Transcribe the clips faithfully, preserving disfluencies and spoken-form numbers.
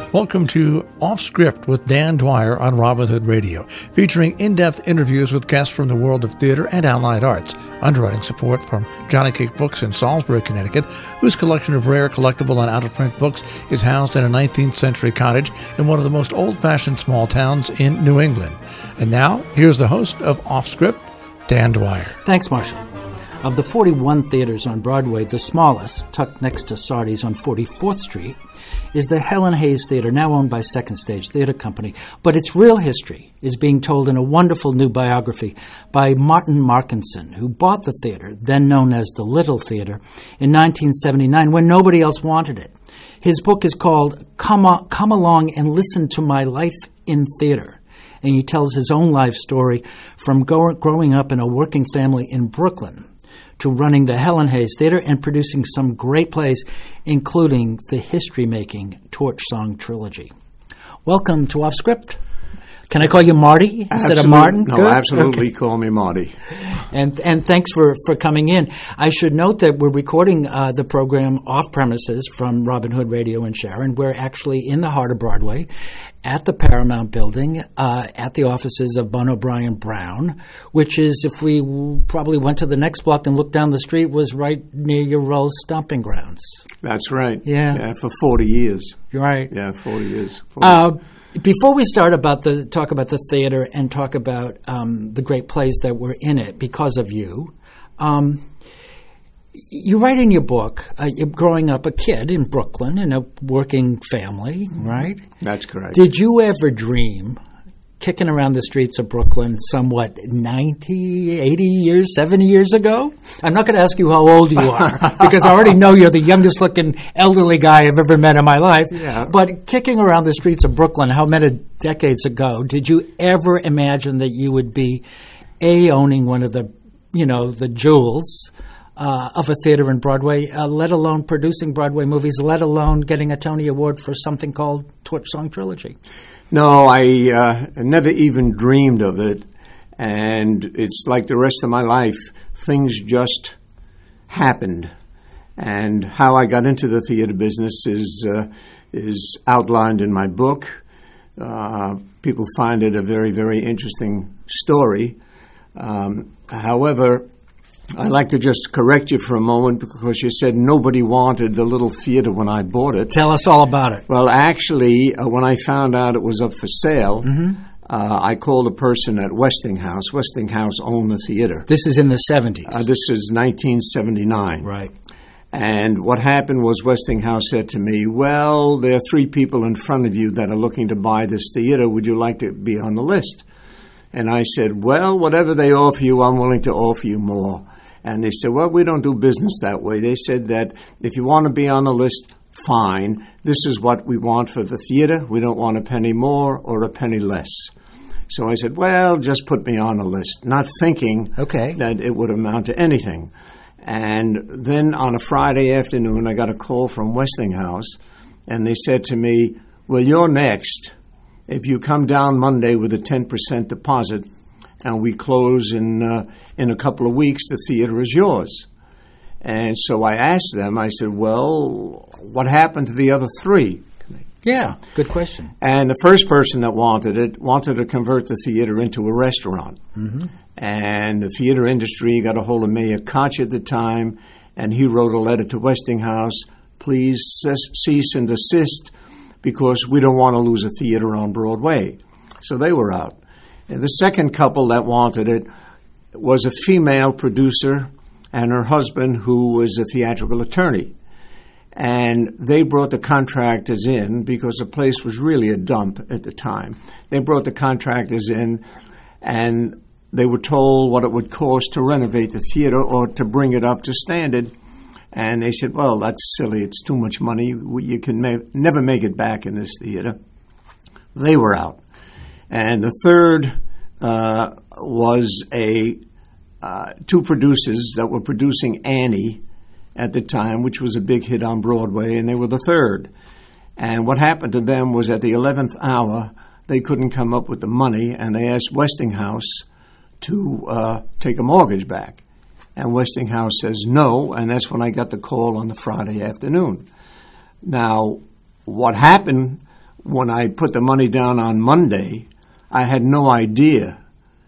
Welcome to Off Script with Dan Dwyer on Robin Hood Radio, featuring in-depth interviews with guests from the world of theater and allied arts. Underwriting support from Johnny Cake Books in Salisbury, Connecticut, whose collection of rare, collectible, and out-of-print books is housed in a nineteenth century cottage in one of the most old-fashioned small towns in New England. And now, here's the host of Off Script, Dan Dwyer. Thanks, Marshall. Of the forty-one theaters on Broadway, the smallest, tucked next to Sardi's on forty-fourth Street, is the Helen Hayes Theater, now owned by Second Stage Theater Company. But its real history is being told in a wonderful new biography by Martin Markinson, who bought the theater, then known as the Little Theater, in nineteen seventy-nine when nobody else wanted it. His book is called Come, On, Come Along and Listen to My Life in Theater. And he tells his own life story from go- growing up in a working family in Brooklyn to running the Helen Hayes Theater and producing some great plays, including the history-making Torch Song Trilogy. Welcome to Off Script. Can I call you Marty instead Absolute, of Martin? No, Good? absolutely. Okay. Call me Marty. And and thanks for, for coming in. I should note that we're recording uh, the program off premises from Robin Hood Radio in Sharon. We're actually in the heart of Broadway at the Paramount Building, uh, at the offices of Bun O'Brien Brown, which is, if we w- probably went to the next block and looked down the street, was right near your Rose stomping grounds. That's right. Yeah. Yeah, for forty years. You're right. Yeah, forty years. forty. Uh, before we start about the talk about the theater and talk about um, the great plays that were in it because of you, um, you write in your book, uh, you're growing up a kid in Brooklyn in a working family, right? That's correct. Did you ever dream, kicking around the streets of Brooklyn somewhat ninety, eighty years, seventy years ago? I'm not going to ask you how old you are because I already know you're the youngest looking elderly guy I've ever met in my life. Yeah. But kicking around the streets of Brooklyn, how many decades ago, did you ever imagine that you would be, A, owning one of the, you know, the jewels Uh, of a theater in Broadway, uh, let alone producing Broadway movies, let alone getting a Tony Award for something called Torch Song Trilogy? No, I uh, never even dreamed of it. And it's like the rest of my life. Things just happened. And how I got into the theater business is, uh, is outlined in my book. Uh, people find it a very, very interesting story. Um, however, I'd like to just correct you for a moment because you said nobody wanted the Little Theater when I bought it. Tell us all about it. Well, actually, uh, when I found out it was up for sale, Mm-hmm. uh, I called a person at Westinghouse. Westinghouse owned the theater. This is in the seventies. Uh, this is nineteen seventy-nine. Right. And what happened was Westinghouse said to me, well, there are three people in front of you that are looking to buy this theater. Would you like to be on the list? And I said, well, whatever they offer you, I'm willing to offer you more. And they said, well, we don't do business that way. They said that if you want to be on the list, fine. This is what we want for the theater. We don't want a penny more or a penny less. So I said, well, just put me on the list, not thinking Okay. that it would amount to anything. And then on a Friday afternoon, I got a call from Westinghouse, and they said to me, well, you're next. If you come down Monday with a ten percent deposit, and we close in uh, in a couple of weeks, the theater is yours. And so I asked them, I said, well, what happened to the other three? Yeah, good question. And the first person that wanted it wanted to convert the theater into a restaurant. Mm-hmm. And the theater industry got a hold of Mayor Koch at the time, and he wrote a letter to Westinghouse, please cease and desist because we don't want to lose a theater on Broadway. So they were out. And the second couple that wanted it was a female producer and her husband who was a theatrical attorney. And they brought the contractors in because the place was really a dump at the time. They brought the contractors in and they were told what it would cost to renovate the theater or to bring it up to standard. And they said, well, that's silly. It's too much money. You can ma- never make it back in this theater. They were out. And the third uh, was a uh, two producers that were producing Annie at the time, which was a big hit on Broadway, and they were the third. And what happened to them was at the eleventh hour, they couldn't come up with the money, and they asked Westinghouse to uh, take a mortgage back. And Westinghouse says no, and that's when I got the call on the Friday afternoon. Now, what happened when I put the money down on Monday, I had no idea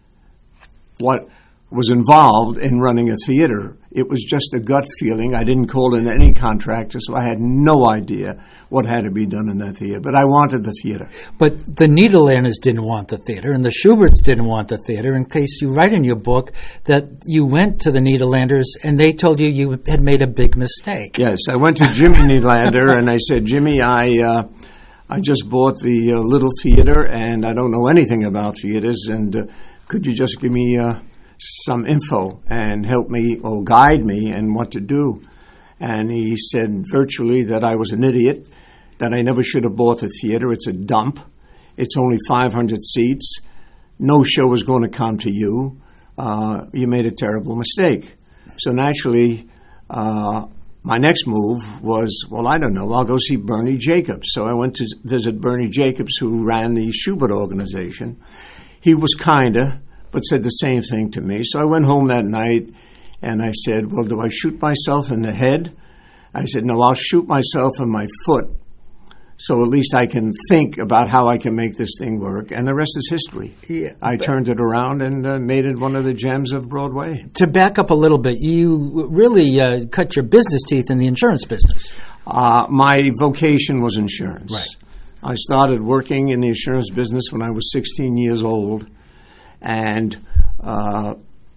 what was involved in running a theater. It was just a gut feeling. I didn't call in any contractor, so I had no idea what had to be done in that theater. But I wanted the theater. But the Nederlanders didn't want the theater, and the Schuberts didn't want the theater, in case you write in your book that you went to the Nederlanders and they told you you had made a big mistake. Yes, I went to Jimmy Nederlander and I said, Jimmy, I uh, I just bought the uh, little theater and I don't know anything about theaters, and uh, could you just give me uh, some info and help me or guide me in what to do? And he said virtually that I was an idiot, that I never should have bought the theater. It's a dump. It's only five hundred seats. No show is going to come to you. Uh, you made a terrible mistake. So naturally, uh, my next move was, well, I don't know, I'll go see Bernie Jacobs. So I went to visit Bernie Jacobs, who ran the Schubert organization. He was kinder, but said the same thing to me. So I went home that night and I said, well, do I shoot myself in the head? I said, no, I'll shoot myself in my foot, so at least I can think about how I can make this thing work. And the rest is history. Yeah, I turned it around and uh, made it one of the gems of Broadway. To back up a little bit, you really uh, cut your business teeth in the insurance business. Uh, my vocation was insurance. Right. I started working in the insurance business when I was sixteen years old. And uh,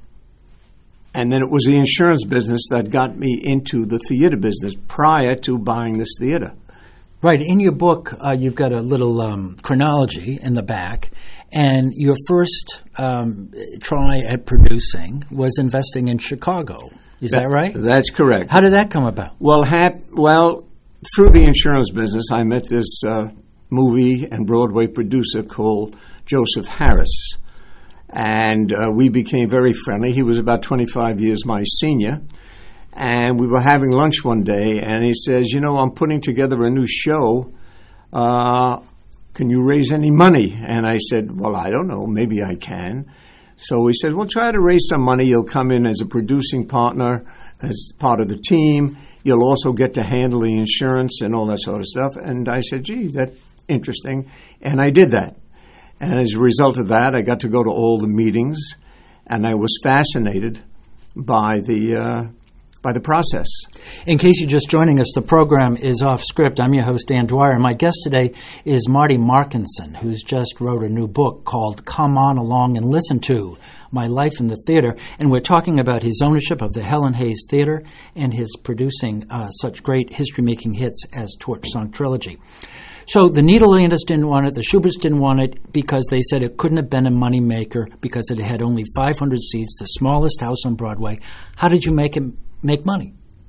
and then it was the insurance business that got me into the theater business prior to buying this theater. Right. In your book, uh, you've got a little um, chronology in the back, and your first um, try at producing was investing in Chicago. Is that, that right? That's correct. How did that come about? Well, hap- well, through the insurance business, I met this uh, movie and Broadway producer called Joseph Harris. And uh, we became very friendly. He was about twenty-five years my senior. And we were having lunch one day, and he says, you know, I'm putting together a new show. Uh, can you raise any money? And I said, well, I don't know. Maybe I can. So he said, well, try to raise some money. You'll come in as a producing partner, as part of the team. You'll also get to handle the insurance and all that sort of stuff. And I said, gee, that's interesting. And I did that. And as a result of that, I got to go to all the meetings, and I was fascinated by the uh, by the process. In case you're just joining us, the program is Off Script. I'm your host, Dan Dwyer, and my guest today is Marty Markinson, who's just wrote a new book called Come On Along and Listen To, My Life in the Theater, and we're talking about his ownership of the Helen Hayes Theater and his producing uh, such great history-making hits as Torch Song Trilogy. So the Nederlanders didn't want it, the Schuberts didn't want it because they said it couldn't have been a money maker because it had only five hundred seats, the smallest house on Broadway. How did you make it make money?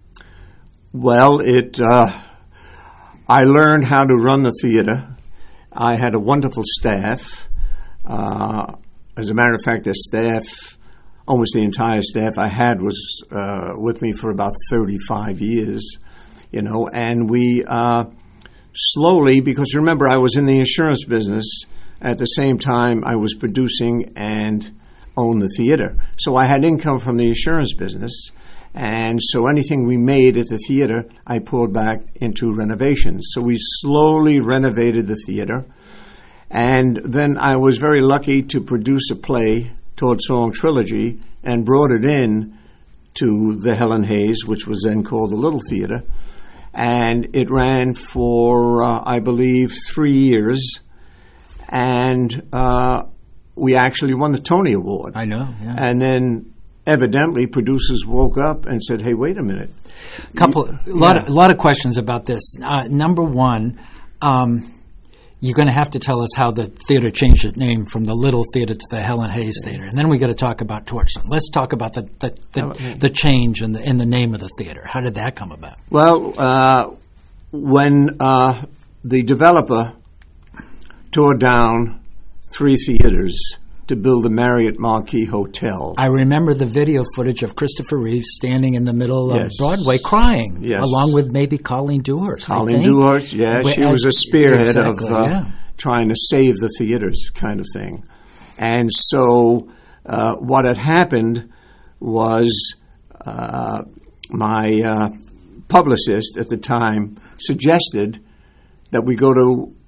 Well, it. Uh, I learned how to run the theater. I had a wonderful staff. Uh, as a matter of fact, the staff, almost the entire staff I had was uh, with me for about thirty-five years, you know, and we... Uh, Slowly, because remember, I was in the insurance business. At the same time, I was producing and owned the theater. So I had income from the insurance business. And so anything we made at the theater, I poured back into renovations. So we slowly renovated the theater. And then I was very lucky to produce a play, Torch Song Trilogy, and brought it in to the Helen Hayes, which was then called the Little Theater. And it ran for, uh, I believe, three years. And uh, we actually won the Tony Award. I know, yeah. And then evidently producers woke up and said, hey, wait a minute. Couple, you, a lot, yeah. of, a lot of questions about this. Uh, number one, um, you're going to have to tell us how the theater changed its name from the Little Theater to the Helen Hayes Theater, and then we got to talk about Torch Song. Let's talk about the the, the, the change in the in the name of the theater. How did that come about? Well, uh, when uh, the developer tore down three theaters to build the Marriott Marquis Hotel. I remember the video footage of Christopher Reeve standing in the middle of yes. Broadway crying, yes. along with maybe Colleen Dewhurst. Colleen Dewhurst, yeah. She As, was a spearhead exactly, of uh, yeah. trying to save the theaters kind of thing. And so uh, what had happened was uh, my uh, publicist at the time suggested that we go to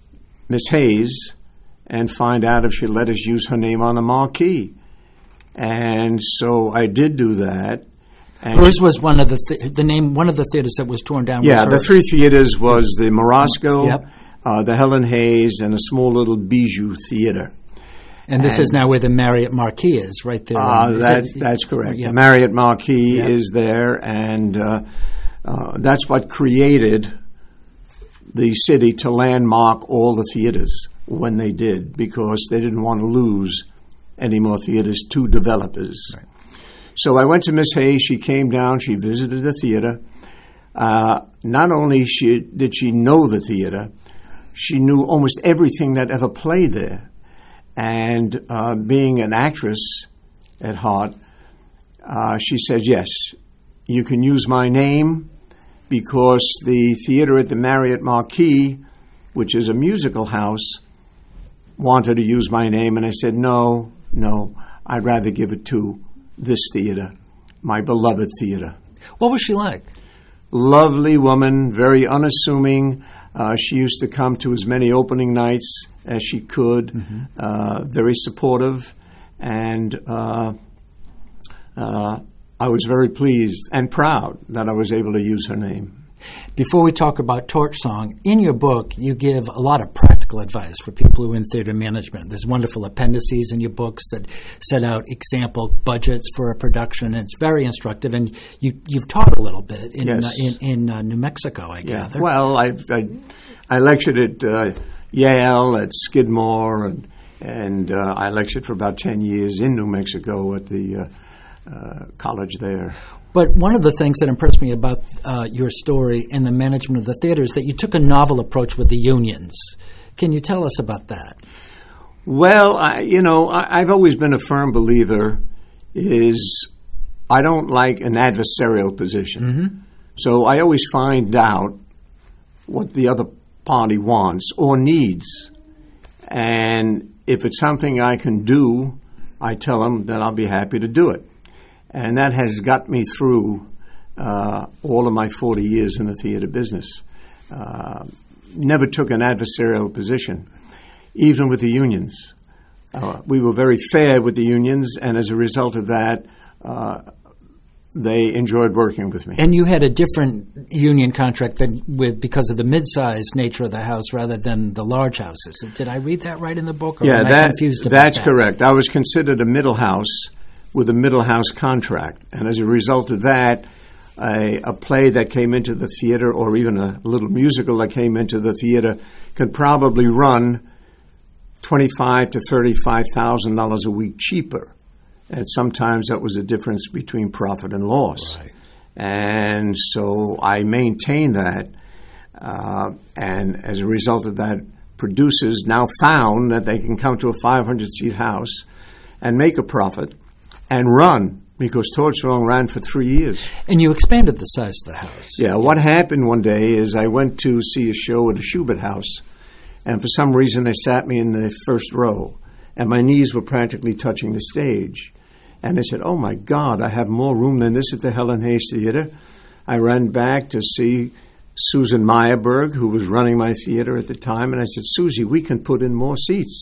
Miss Hayes and find out if she'd let us use her name on the marquee. And so I did do that. And hers was one of the th- the name one of the theaters that was torn down. Yeah, was the hers. three theaters was the Morosco, Yep. uh, the Helen Hayes, and a small little Bijou theater. And this and, is now where the Marriott Marquis is, right there. Uh, Is that, it- that's correct. Yep. The Marriott Marquis Yep. is there, and uh, uh, that's what created the city to landmark all the theaters when they did, because they didn't want to lose any more theaters to developers. Right. So I went to Miss Hayes. She came down. She visited the theater. Uh, not only she, did she know the theater, she knew almost everything that ever played there. And uh, being an actress at heart, uh, she said, yes, you can use my name, because the theater at the Marriott Marquis, which is a musical house, wanted to use my name. And I said, no, no, I'd rather give it to this theater, my beloved theater. What was she like? Lovely woman, very unassuming. Uh, she used to come to as many opening nights as she could, mm-hmm. uh, very supportive, and uh, uh, I was very pleased and proud that I was able to use her name. Before we talk about Torch Song, in your book, you give a lot of practical advice for people who are in theater management. There's wonderful appendices in your books that set out example budgets for a production, and it's very instructive. And you, you've taught a little bit in Yes. uh, in, in uh, New Mexico, I Yeah. gather. Well, I, I, I lectured at uh, Yale, at Skidmore, and, and uh, I lectured for about ten years in New Mexico at the uh, uh, college there. But one of the things that impressed me about uh, your story and the management of the theater is that you took a novel approach with the unions. Can you tell us about that? Well, I, you know, I, I've always been a firm believer is I don't like an adversarial position. Mm-hmm. So I always find out what the other party wants or needs. And if it's something I can do, I tell them that I'll be happy to do it. And that has got me through uh, all of my forty years in the theater business. Uh, never took an adversarial position, even with the unions. Uh, we were very fair with the unions, and as a result of that, uh, they enjoyed working with me. And you had a different union contract than with because of the mid-sized nature of the house rather than the large houses. Did I read that right in the book? Or yeah, am I that, confused about that's that? correct. I was considered a middle house with a middle house contract. And as a result of that, a, a play that came into the theater or even a little musical that came into the theater could probably run twenty-five thousand to thirty-five thousand dollars a week cheaper. And sometimes that was a difference between profit and loss. Right. And so I maintained that. Uh, and as a result of that, producers now found that they can come to a five hundred seat house and make a profit and run, because Torch Song ran for three years. And you expanded the size of the house. Yeah, what happened one day is I went to see a show at a Schubert house, and for some reason they sat me in the first row, and my knees were practically touching the stage. And I said, oh my God, I have more room than this at the Helen Hayes Theater. I ran back to see Susan Meyerberg, who was running my theater at the time, and I said, Susie, we can put in more seats.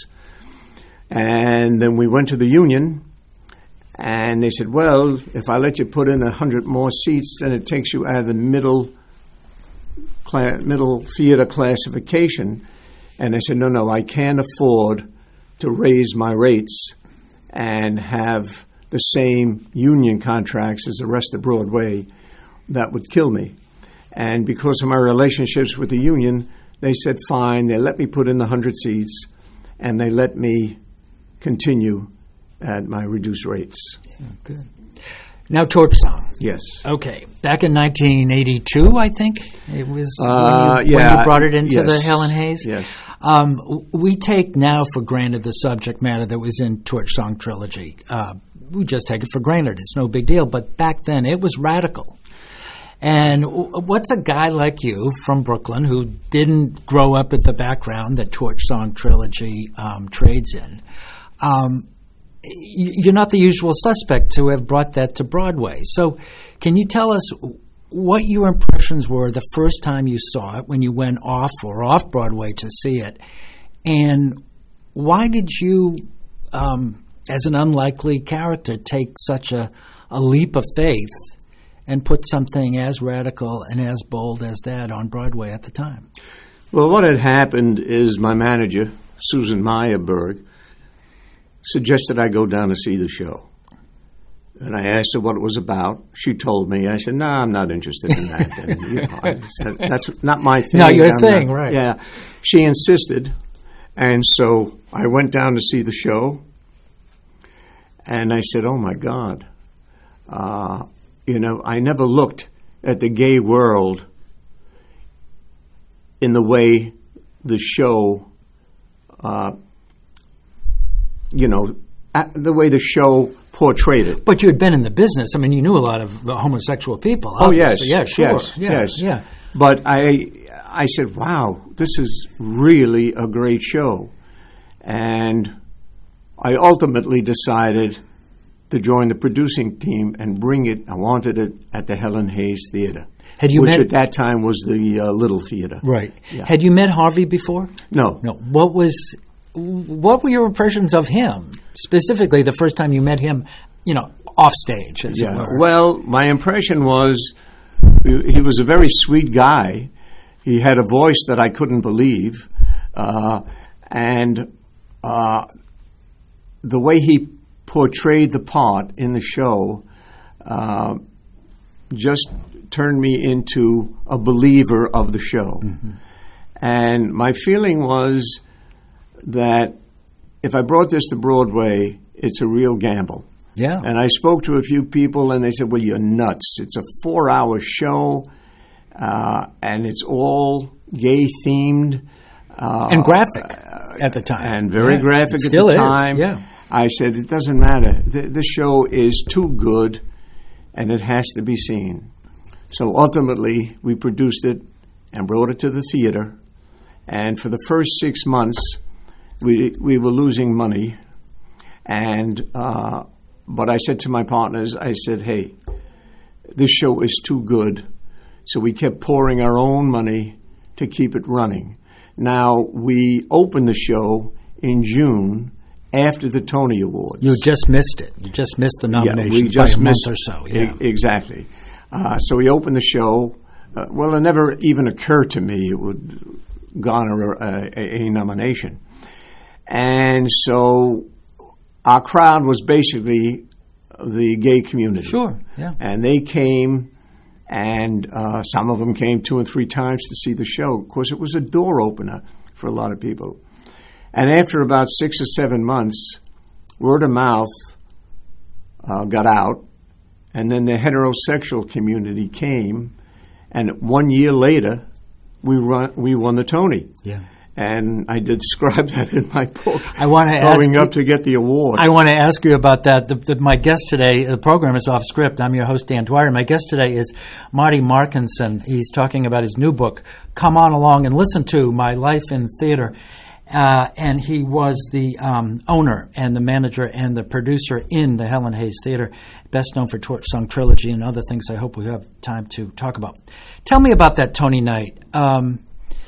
And then we went to the union, and they said, well, if I let you put in a hundred more seats, then it takes you out of the middle class, middle theater classification. And I said, no, no, I can't afford to raise my rates and have the same union contracts as the rest of Broadway. That would kill me. And because of my relationships with the union, they said, fine. They let me put in the hundred seats, and they let me continue at my reduced rates. Yeah, good. Now, Torch Song. Yes. Okay. Back in nineteen eighty-two, I think it was Uh, when, you, yeah, when you brought it into yes. the Helen Hayes. Yes. Um, w- we take now for granted the subject matter that was in Torch Song Trilogy. Uh, we just take it for granted. It's no big deal. But back then, it was radical. And w- what's a guy like you from Brooklyn who didn't grow up at the background that Torch Song Trilogy um, trades in? Um, you're not the usual suspect to have brought that to Broadway. So can you tell us what your impressions were the first time you saw it, when you went off or off Broadway to see it, And why did you, um, as an unlikely character, take such a, a leap of faith and put something as radical and as bold as that on Broadway at the time? Well, what had happened is my manager, Susan Meyerberg, suggested I go down to see the show. And I asked her what it was about. She told me. I said, no, nah, I'm not interested in that. And, you know, I said, that's not my thing. Not your I'm thing, not, right. Yeah. She insisted. And so I went down to see the show. And I said, oh, my God. Uh, you know, I never looked at the gay world in the way the show, uh, you know, the way the show portrayed it. But you had been in the business. I mean, you knew a lot of homosexual people. Oh, yes. Yeah, sure. Yes, yeah, yes. Yeah. But I, I said, wow, this is really a great show. And I ultimately decided to join the producing team and bring it. I wanted it at the Helen Hayes Theater, Had you which met, at that time was the uh, Little Theater. Right. Yeah. Had you met Harvey before? No. No. What was... What were your impressions of him, specifically the first time you met him, you know, off stage, as Yeah. it were? Well, my impression was he was a very sweet guy. He had a voice that I couldn't believe. Uh, and uh, the way he portrayed the part in the show uh, just turned me into a believer of the show. Mm-hmm. And my feeling was that if I brought this to Broadway, it's a real gamble. Yeah. And I spoke to a few people, and they said, well, you're nuts. It's a four-hour show, uh, and it's all gay-themed. Uh, and graphic at the time. And very yeah. graphic it at still the is. time. Yeah. I said, it doesn't matter. Th- this show is too good, and it has to be seen. So ultimately, we produced it and brought it to the theater. And for the first six months, we we were losing money. And uh, but I said to my partners, I said, hey, this show is too good. So we kept pouring our own money to keep it running. Now, we opened the show in June after the Tony Awards. You just missed it. You just missed the nomination yeah, we just by a missed, month or so. Yeah. E- exactly. Uh, so we opened the show. Uh, well, it never even occurred to me it would garner a, a, a nomination. And so our crowd was basically the gay community. Sure, yeah. And they came, and uh, some of them came two and three times to see the show. Of course, it was a door opener for a lot of people. And after about six or seven months, word of mouth uh, got out, and then the heterosexual community came, and one year later, we run, we won the Tony. Yeah. And I did describe that in my book. I want to ask going you, up to get the award. I want to ask you about that. The, the, my guest today, the program is off script. I'm your host, Dan Dwyer. My guest today is Marty Markinson. He's talking about his new book, Come On Along and Listen to My Life in Theater. Uh, and he was the um, owner and the manager and the producer in the Helen Hayes Theater, best known for Torch Song Trilogy and other things I hope we have time to talk about. Tell me about that Tony night. Um,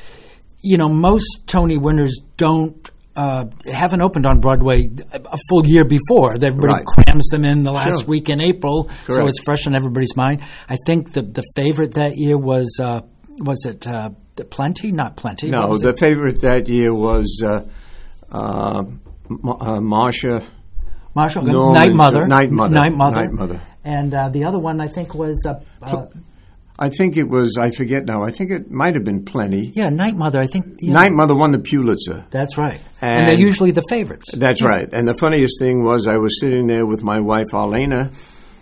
you know, most Tony winners don't uh, haven't opened on Broadway a full year before. Everybody Right. crams them in the last Sure. week in April, so Correct. it's fresh on everybody's mind. I think the the favorite that year was uh, was it uh, Plenty? Not Plenty. What No, was the it? favorite that year was uh, uh, Ma- uh, Marsha. Marshall, Norman, Night Mother. Night Mother. Night Mother. Night Mother. And uh, the other one I think was uh, uh, I think it was, I forget now, I think it might have been Plenty. yeah, Night Mother. I think you know, Night Mother won the Pulitzer. That's right. And, And- they're usually the favorites. That's Yeah. right. And the funniest thing was I was sitting there with my wife, Arlena,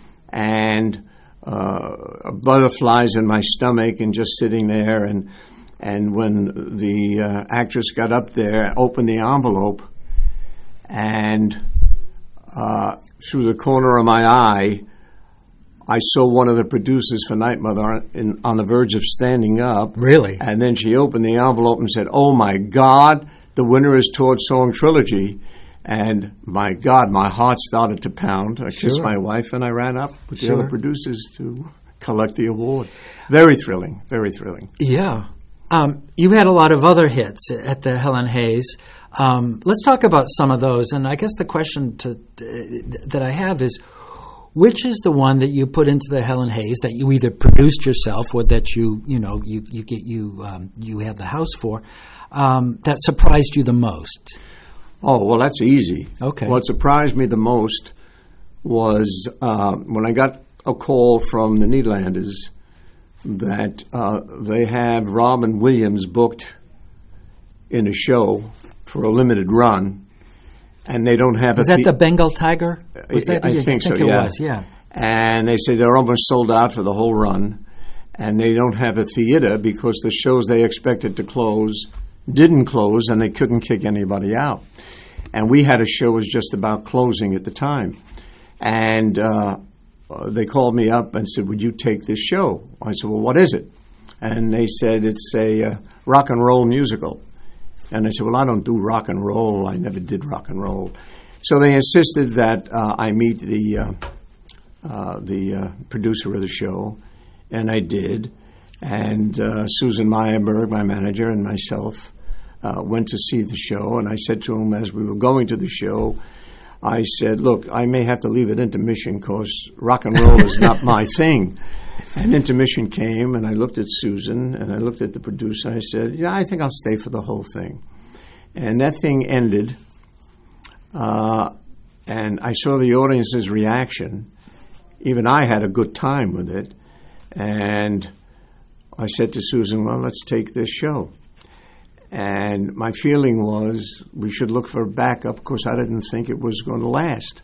and uh, butterflies in my stomach and just sitting there. And and when the uh, actress got up there, opened the envelope, and uh, through the corner of my eye, I saw one of the producers for Night Mother on, in, on the verge of standing up. Really? And then she opened the envelope and said, "Oh, my God, the winner is Torch Song Trilogy." And, my God, my heart started to pound. I kissed Sure. my wife, and I ran up with the Sure. other producers to collect the award. Very thrilling, very thrilling. Yeah. Um, you had a lot of other hits at the Helen Hayes. Um, let's talk about some of those. And I guess the question to, uh, that I have is, which is the one that you put into the Helen Hayes that you either produced yourself or that you you know you you get you um, you have the house for um, that surprised you the most? Oh, well, that's easy. Okay. What surprised me the most was uh, when I got a call from the Nederlanders that uh, they have Robin Williams booked in a show for a limited run. And they don't have was a... Was that the Bengal Tiger? Was that, I, I think, think so, it yeah. was, yeah. And they say they're almost sold out for the whole run. And they don't have a theater because the shows they expected to close didn't close and they couldn't kick anybody out. And we had a show was just about closing at the time. And uh, they called me up and said, would you take this show? I said, well, what is it? And they said, it's a uh, rock and roll musical. And I said, well, I don't do rock and roll. I never did rock and roll. So they insisted that uh, I meet the uh, uh, the uh, producer of the show, and I did. And uh, Susan Meyerberg, my manager, and myself uh, went to see the show. And I said to him as we were going to the show, I said, look, I may have to leave at intermission because rock and roll is not my thing. And intermission came, and I looked at Susan, and I looked at the producer, and I said, yeah, I think I'll stay for the whole thing. And that thing ended, uh, and I saw the audience's reaction. Even I had a good time with it. And I said to Susan, well, let's take this show. And my feeling was we should look for a backup because I didn't think it was going to last.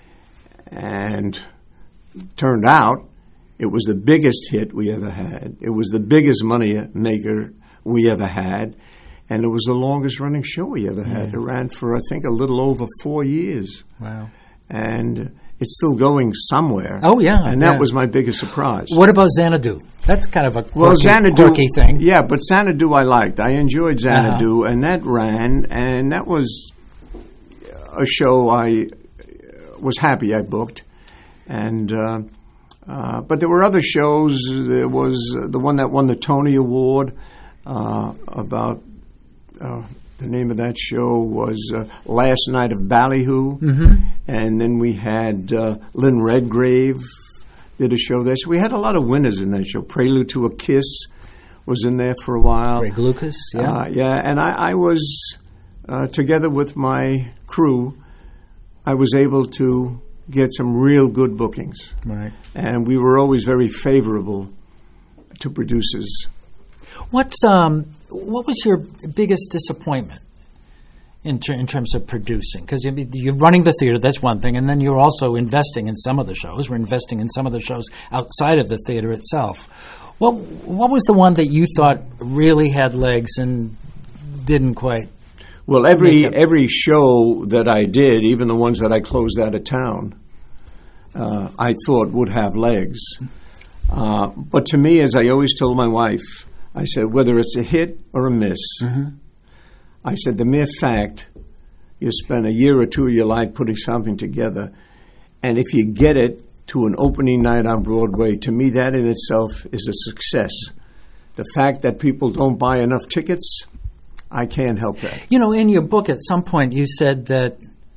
And turned out, it was the biggest hit we ever had. It was the biggest money maker we ever had. And it was the longest running show we ever had. Yeah. It ran for, I think, a little over four years. Wow. And it's still going somewhere. Oh, yeah. And that yeah. was my biggest surprise. What about Xanadu? That's kind of a quirky, well, Xanadu, quirky thing. Yeah, but Xanadu I liked. I enjoyed Xanadu, uh-huh. and that ran. And that was a show I was happy I booked. And... Uh, Uh, but there were other shows. There was the one that won the Tony Award uh, about uh, the name of that show was uh, Last Night of Ballyhoo. Mm-hmm. And then we had uh, Lynn Redgrave did a show there. So we had a lot of winners in that show. Prelude to a Kiss was in there for a while. Greg Lucas, yeah. Uh, yeah, and I, I was, uh, together with my crew, I was able to get some real good bookings. Right. And we were always very favorable to producers. What's um what was your biggest disappointment in ter- in terms of producing? Because you're, you're running the theater, that's one thing, and then you're also investing in some of the shows. We're investing in some of the shows outside of the theater itself. What what was the one that you thought really had legs and didn't quite? Well, every every show that I did, even the ones that I closed out of town, uh, I thought would have legs. Uh, but to me, as I always told my wife, I said, whether it's a hit or a miss, mm-hmm. I said, the mere fact you spend a year or two of your life putting something together, and if you get it to an opening night on Broadway, to me that in itself is a success. The fact that people don't buy enough tickets, I can't help that. You know, in your book at some point you said that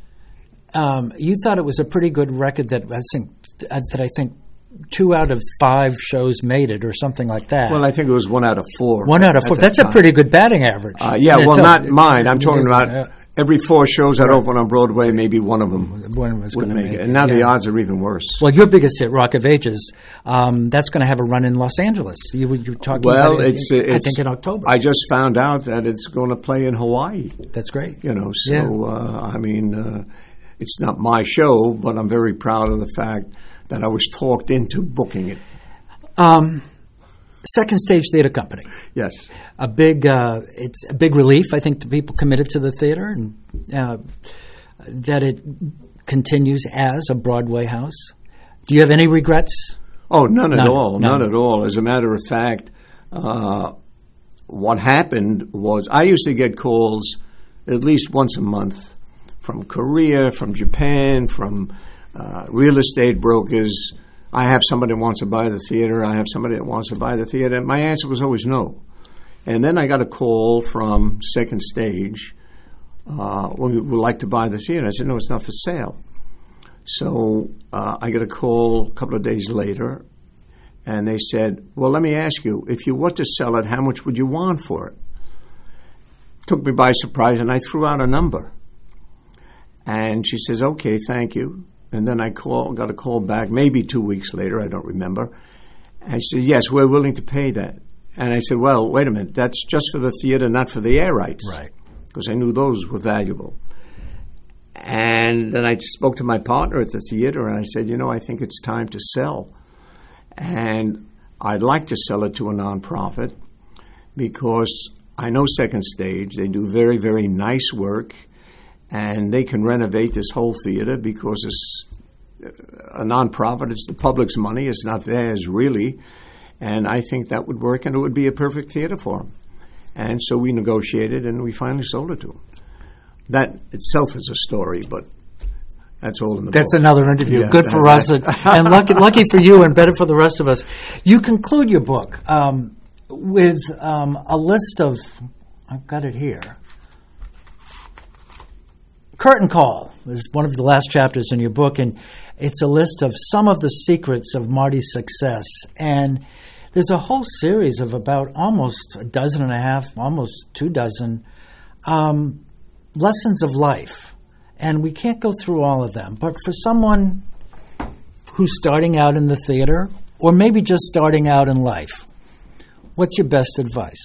um, you thought it was a pretty good record that I think that I think two out of five shows made it or something like that. Well, I think it was one out of four. One out of four. That's a pretty good batting average. Uh, yeah, well, not mine. I'm talking about every four shows that open on Broadway, maybe one of them one was would make make it. it. And now yeah. the odds are even worse. Well, your biggest hit, Rock of Ages, um, that's going to have a run in Los Angeles. You were you talking well, about it, it's, in, it's, I think in October. I just found out that it's going to play in Hawaii. That's great. You know, so, yeah. uh, I mean, uh, it's not my show, but I'm very proud of the fact that I was talked into booking it. Um, Second Stage Theater Company. Yes. A big, uh, it's a big relief, I think, to people committed to the theater, and uh, that it continues as a Broadway house. Do you have any regrets? Oh, none at none, all. None. None at all. As a matter of fact, uh, what happened was I used to get calls at least once a month from Korea, from Japan, from uh, real estate brokers. I have somebody that wants to buy the theater. I have somebody that wants to buy the theater. My answer was always no. And then I got a call from Second Stage. Uh, well, we would like to buy the theater. I said, no, it's not for sale. So uh, I got a call a couple of days later, and they said, well, let me ask you, if you were to sell it, how much would you want for it? Took me by surprise, and I threw out a number. And she says, okay, thank you. And then I call, got a call back maybe two weeks later, I don't remember. And she said, yes, we're willing to pay that. And I said, well, wait a minute, that's just for the theater, not for the air rights. Right. Because I knew those were valuable. And then I spoke to my partner at the theater, and I said, you know, I think it's time to sell. And I'd like to sell it to a nonprofit because I know Second Stage. They do very, very nice work, and they can renovate this whole theater because it's a nonprofit. It's the public's money. It's not theirs, really. And I think that would work, and it would be a perfect theater for them. And so we negotiated, and we finally sold it to them. That itself is a story, but that's all in the That's book. another interview. Yeah, Good that- for us, and, and lucky, lucky for you, and better for the rest of us. You conclude your book um, with um, a list of, I've got it here. Curtain Call is one of the last chapters in your book, and it's a list of some of the secrets of Marty's success. And there's a whole series of about almost a dozen and a half, almost two dozen um, lessons of life. And we can't go through all of them. But for someone who's starting out in the theater, or maybe just starting out in life, what's your best advice?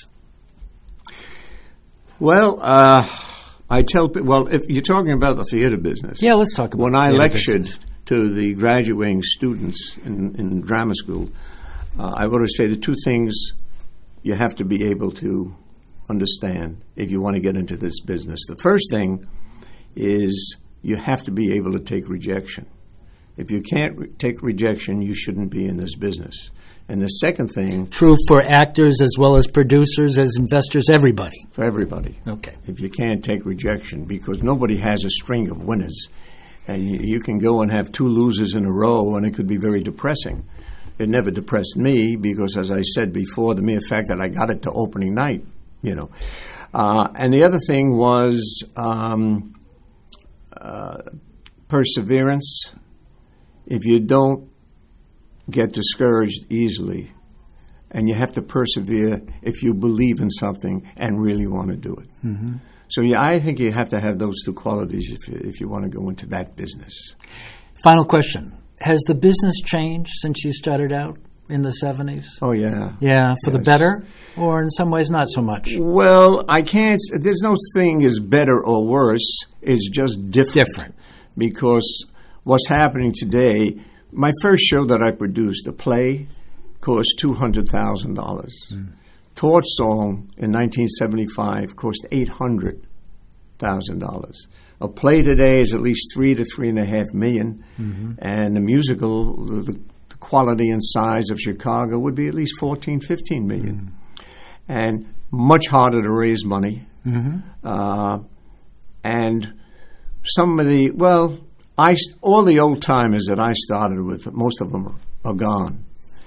Well, uh, I tell people, well, if you're talking about the theater business. Yeah, let's talk about When the I theater lectured business. to the graduating students in, in drama school, uh, I would say the two things you have to be able to understand if you want to get into this business. The first thing is you have to be able to take rejection. If you can't re- take rejection, you shouldn't be in this business. And the second thing, True for actors as well as producers, as investors, everybody. for everybody, Okay. if you can't take rejection, because nobody has a string of winners. And you, you can go and have two losers in a row, and it could be very depressing. It never depressed me because, as I said before, the mere fact that I got it to opening night, you know. Uh, and the other thing was um, uh, perseverance. If you don't get discouraged easily, and you have to persevere if you believe in something and really want to do it. Mm-hmm. So yeah, I think you have to have those two qualities if you, if you want to go into that business. Final question. Has the business changed since you started out in the seventies? Oh yeah. Yeah, for the Yes. better, or in some ways not so much? Well, I can't. There's no thing is better or worse. It's just different. Different. Because what's happening today, my first show that I produced, a play, cost two hundred thousand dollars. Mm. Torch Song in nineteen seventy-five cost eight hundred thousand dollars. A play today is at least three to three and a half million, mm-hmm. and a musical, the, the quality and size of Chicago would be at least fourteen, fifteen million, mm. and much harder to raise money. Mm-hmm. Uh, and some of the well, I all the old timers that I started with, most of them are, are gone,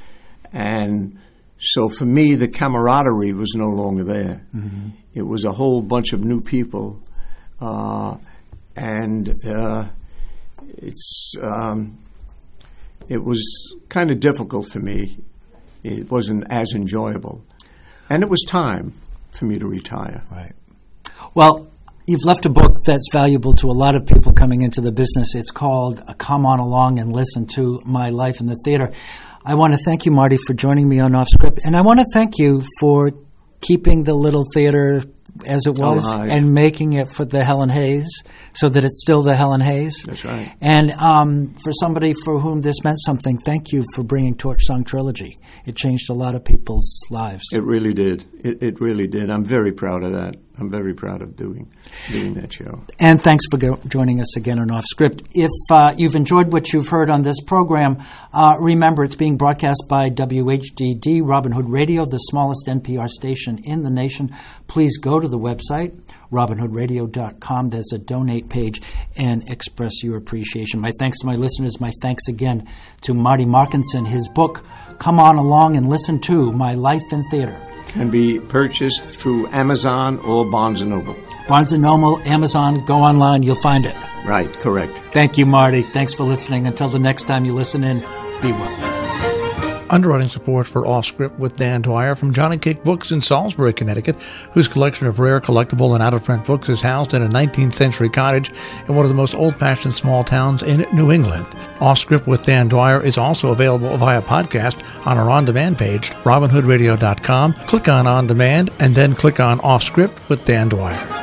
and so for me, the camaraderie was no longer there. Mm-hmm. It was a whole bunch of new people. Uh, and uh, it's um, it was kind of difficult for me. It wasn't as enjoyable. And it was time for me to retire. Right. Well, you've left a book that's valuable to a lot of people coming into the business. It's called Come On Along and Listen to My Life in the Theater. I want to thank you, Marty, for joining me on Off Script. And I want to thank you for keeping the little theater as it was Alive. And making it for the Helen Hayes so that it's still the Helen Hayes. That's right. And um, for somebody for whom this meant something, thank you for bringing Torch Song Trilogy. It changed a lot of people's lives. It really did. It, it really did. I'm very proud of that. I'm very proud of doing doing that show. And thanks for go- joining us again on Off Script. If uh, you've enjoyed what you've heard on this program, uh, remember it's being broadcast by W H D D, Robin Hood Radio, the smallest N P R station in the nation. Please go to the website, robin hood radio dot com. There's a donate page, and express your appreciation. My thanks to my listeners. My thanks again to Marty Markinson. His book, Come On Along and Listen to My Life in Theater. can be purchased through Amazon or Barnes and Noble. Barnes and Noble, Amazon, go online, you'll find it. Right, correct. Thank you, Marty. Thanks for listening. Until the next time you listen in, be well. Underwriting support for Off Script with Dan Dwyer from Johnny Cake Books in Salisbury, Connecticut, whose collection of rare, collectible, and out-of-print books is housed in a nineteenth century cottage in one of the most old-fashioned small towns in New England. Off Script with Dan Dwyer is also available via podcast on our on-demand page, robin hood radio dot com. Click on On Demand, and then click on Off Script with Dan Dwyer.